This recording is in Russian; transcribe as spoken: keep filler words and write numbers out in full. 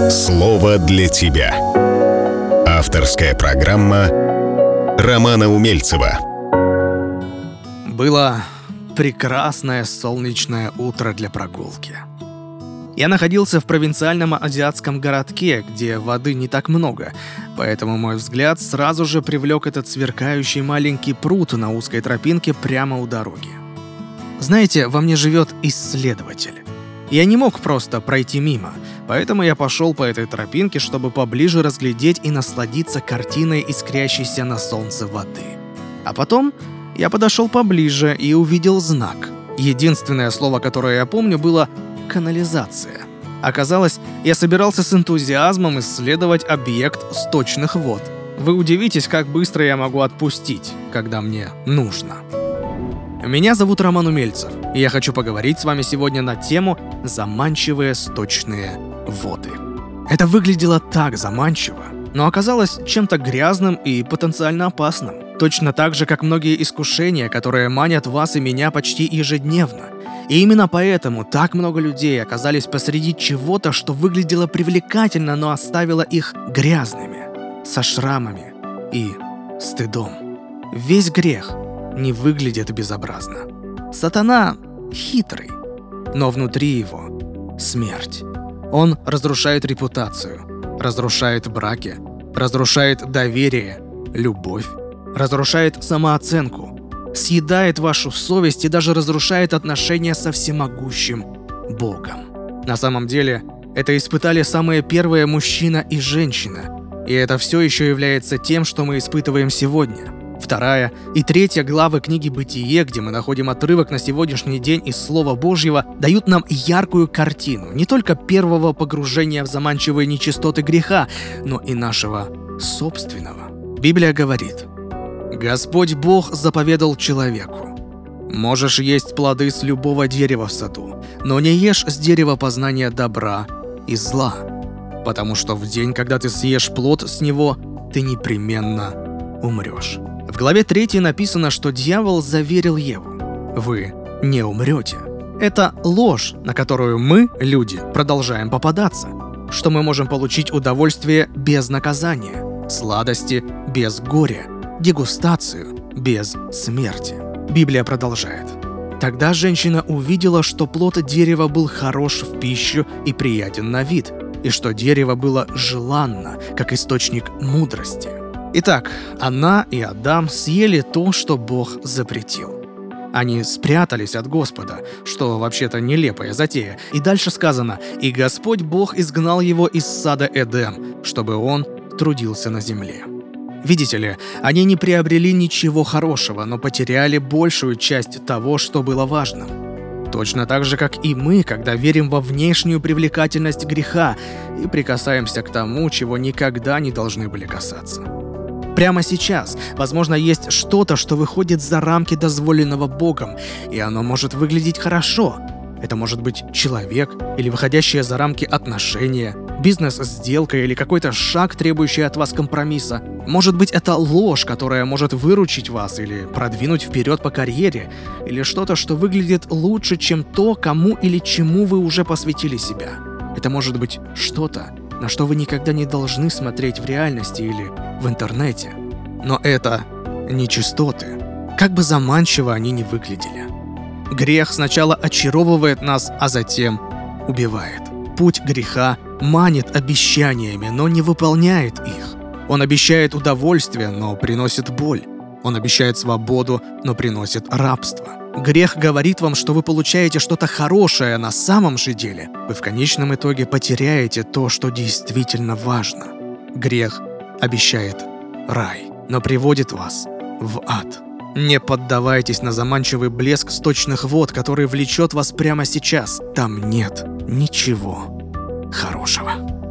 Слово для тебя. Авторская программа Романа Умельцева. Было прекрасное солнечное утро для прогулки. Я находился в провинциальном азиатском городке, где воды не так много, поэтому мой взгляд сразу же привлек этот сверкающий маленький пруд на узкой тропинке прямо у дороги. Знаете, во мне живет исследователь. Я не мог просто пройти мимо, поэтому я пошел по этой тропинке, чтобы поближе разглядеть и насладиться картиной искрящейся на солнце воды. А потом я подошел поближе и увидел знак. Единственное слово, которое я помню, было «канализация». Оказалось, я собирался с энтузиазмом исследовать объект сточных вод. Вы удивитесь, как быстро я могу отпустить, когда мне нужно. Меня зовут Роман Умельцев, и я хочу поговорить с вами сегодня на тему «Заманчивые сточные воды». Это выглядело так заманчиво, но оказалось чем-то грязным и потенциально опасным. Точно так же, как многие искушения, которые манят вас и меня почти ежедневно. И именно поэтому так много людей оказались посреди чего-то, что выглядело привлекательно, но оставило их грязными, со шрамами и стыдом. Весь грех не выглядит безобразно. Сатана хитрый, но внутри его смерть. Он разрушает репутацию, разрушает браки, разрушает доверие, любовь, разрушает самооценку, съедает вашу совесть и даже разрушает отношения со всемогущим Богом. На самом деле, это испытали самые первые мужчина и женщина, и это все еще является тем, что мы испытываем сегодня. Вторая и третья главы книги «Бытие», где мы находим отрывок на сегодняшний день из Слова Божьего, дают нам яркую картину не только первого погружения в заманчивые нечистоты греха, но и нашего собственного. Библия говорит: «Господь Бог заповедал человеку: можешь есть плоды с любого дерева в саду, но не ешь с дерева познания добра и зла, потому что в день, когда ты съешь плод с него, ты непременно умрешь». В главе третьей написано, что дьявол заверил Еву: «Вы не умрете». Это ложь, на которую мы, люди, продолжаем попадаться, что мы можем получить удовольствие без наказания, сладости без горя, дегустацию без смерти. Библия продолжает: «Тогда женщина увидела, что плод дерева был хорош в пищу и приятен на вид, и что дерево было желанно, как источник мудрости». Итак, она и Адам съели то, что Бог запретил. Они спрятались от Господа, что вообще-то нелепая затея. И дальше сказано: «И Господь Бог изгнал его из сада Эдем, чтобы он трудился на земле». Видите ли, они не приобрели ничего хорошего, но потеряли большую часть того, что было важным. Точно так же, как и мы, когда верим во внешнюю привлекательность греха и прикасаемся к тому, чего никогда не должны были касаться. Прямо сейчас, возможно, есть что-то, что выходит за рамки дозволенного Богом, и оно может выглядеть хорошо. Это может быть человек или выходящие за рамки отношения, бизнес-сделка или какой-то шаг, требующий от вас компромисса. Может быть, это ложь, которая может выручить вас или продвинуть вперед по карьере, или что-то, что выглядит лучше, чем то, кому или чему вы уже посвятили себя. Это может быть что-то, на что вы никогда не должны смотреть в реальности или в интернете. Но это нечистоты, как бы заманчиво они ни выглядели. Грех сначала очаровывает нас, а затем убивает. Путь греха манит обещаниями, но не выполняет их. Он обещает удовольствие, но приносит боль. Он обещает свободу, но приносит рабство. Грех говорит вам, что вы получаете что-то хорошее, а на самом же деле вы в конечном итоге потеряете то, что действительно важно. Грех обещает рай, но приводит вас в ад. Не поддавайтесь на заманчивый блеск сточных вод, который влечет вас прямо сейчас. Там нет ничего хорошего.